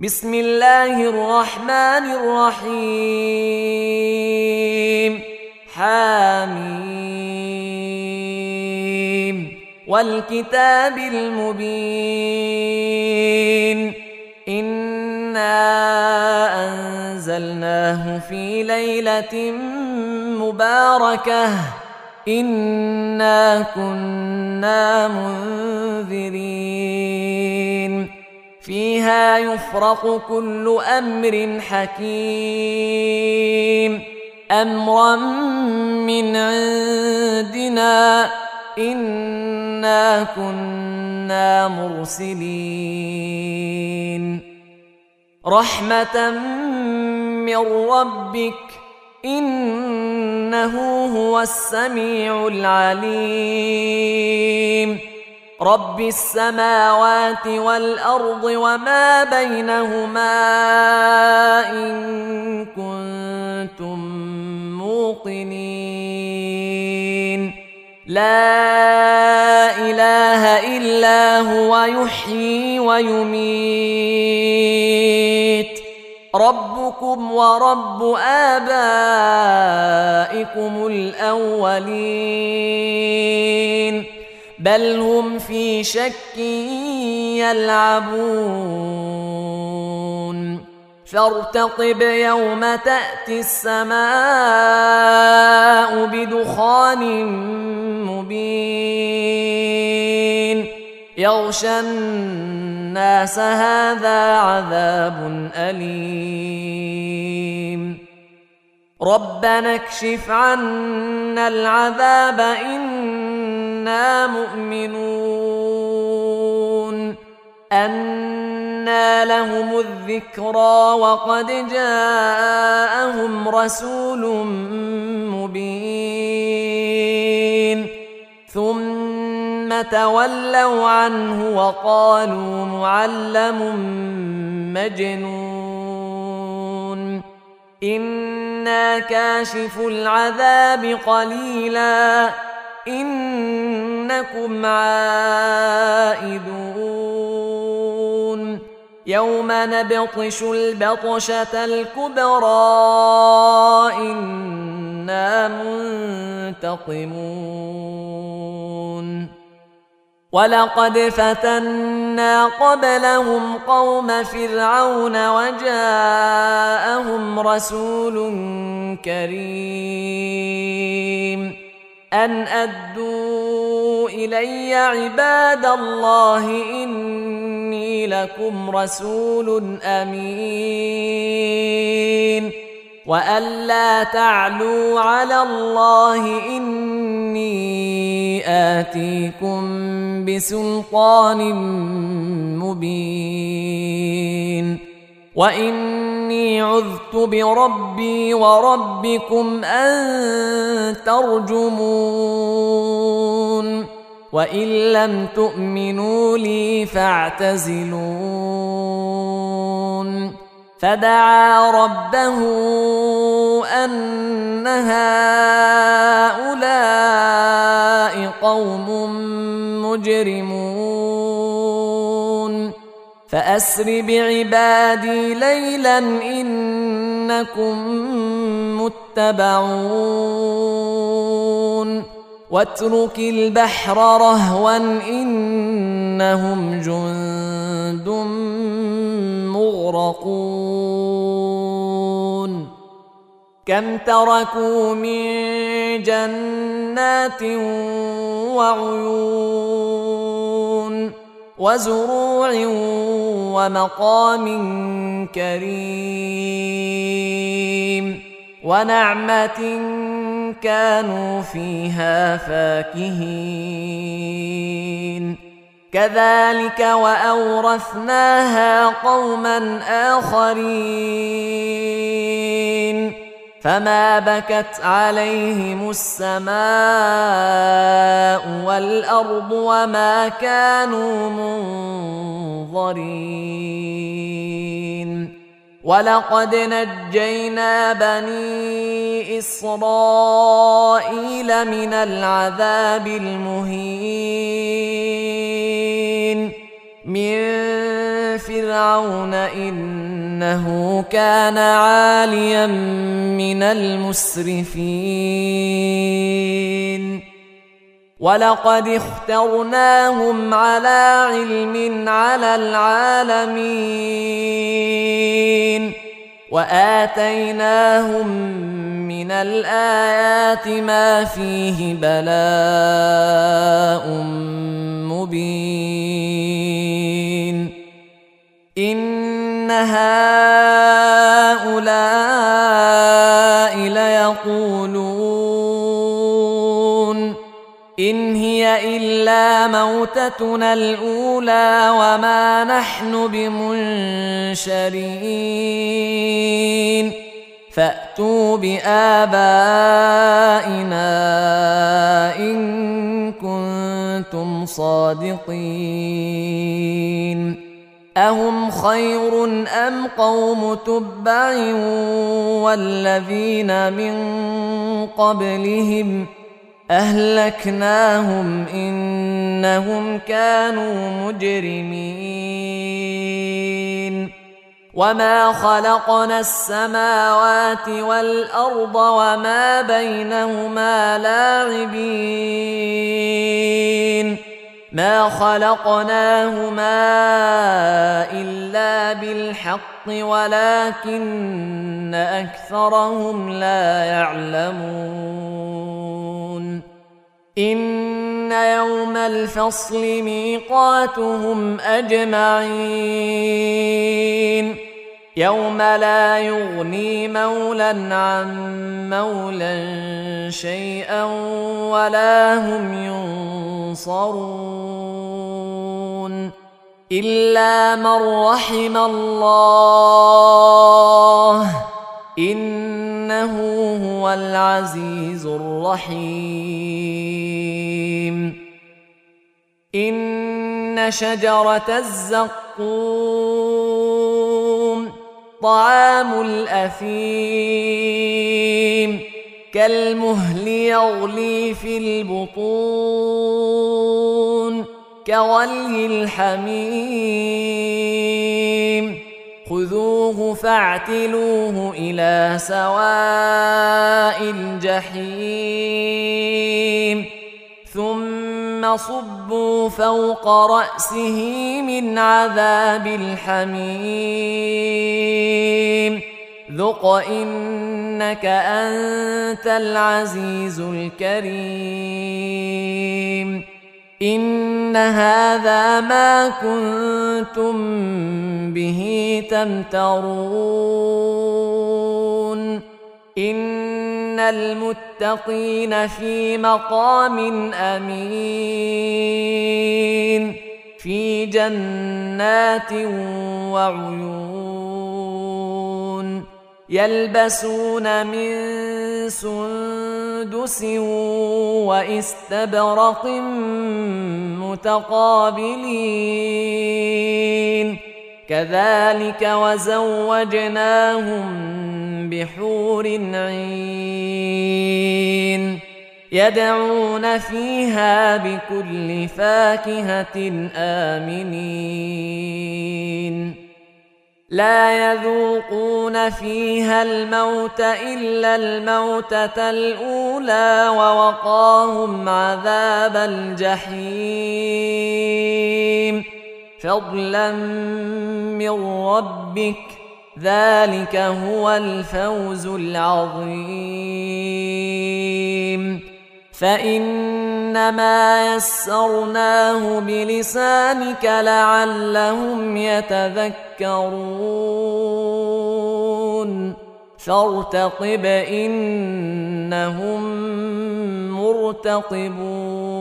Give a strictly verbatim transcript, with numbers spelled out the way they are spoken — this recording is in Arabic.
بسم الله الرحمن الرحيم حميم والكتاب المبين إنا أنزلناه في ليلة مباركة إنا كنا منذرين فيها يفرق كل أمر حكيم أمرا من عندنا إنا كنا مرسلين رحمة من ربك إنه هو السميع العليم رب السماوات والأرض وما بينهما إن كنتم موقنين لا إله إلا هو يحيي ويميت ربكم ورب آبائكم الأولين بل هم في شك يلعبون فارتقب يوم تأتي السماء بدخان مبين يغشى الناس هذا عذاب أليم ربنا اكشف عنا العذاب إنا مؤمنون أنى لهم الذكرى وقد جاءهم رسول مبين ثم تولوا عنه وقالوا معلم مجنون إنا كاشف العذاب قليلا إنكم عائدون يوم نبطش البطشة الكبرى إنا منتقمون ولقد فتنا قبلهم قوم فرعون وجاءهم رسول كريم أن أدوا إلي عباد الله إني لكم رسول أمين وأن لا تعلوا على الله إني آتيكم بسلطان مبين وإني عذت بربي وربكم أن ترجمون وإن لم تؤمنوا لي فاعتزلون فدعا ربه أن هؤلاء قوم مجرمون فأسر بعبادي ليلا إنكم متبعون واترك البحر رهوا إنهم جند مغرقون كم تركوا من جنات وعيون وزروع ومقام كريم ونعمة كانوا فيها فاكهين كذلك وأورثناها قوما آخرين فما بكت عليهم السماء والأرض وما كانوا منظرين ولقد نجينا بني إسرائيل من العذاب المهين من فرعون إنه كان عاليا من المسرفين ولقد اخترناهم على علم على العالمين وآتيناهم من الآيات ما فيه بلاء مبين إن هؤلاء ليقولون إن هي إلا موتتنا الأولى وما نحن بمنشرين فأتوا بآبائنا إن كنتم صادقين أهم خير أم قوم تبع والذين من قبلهم أهلكناهم إنهم كانوا مجرمين وما خلقنا السماوات والأرض وما بينهما لاعبين ما خلقناهما إلا بالحق ولكن أكثرهم لا يعلمون إن يوم الفصل ميقاتهم أجمعين يوم لا يغني مولى عن مولى شيئا ولا هم ينصرون إلا من رحم الله إنه هو العزيز الرحيم إن شجرة الزقوم طعام الأثيم كالمهل يغلي في البطون كغلي الحميم خذوه فاعتلوه إلى سواء الجحيم ثم صبوا فوق رأسه من عذاب الحميم ذق إنك أنت العزيز الكريم إن هذا ما كنتم به تمترون إن المتقين في مقام أمين في جنات وعيون يلبسون من سندس واستبرق متقابلين كذلك وزوجناهم بحور عين يدعون فيها بكل فاكهة آمنين لا يذوقون فيها الموت إلا الموتة الأولى ووقاهم عذاب الجحيم فضلا من ربك ذلك هو الفوز العظيم فإنما يسرناه بلسانك لعلهم يتذكرون فارتقب إنهم مرتقبون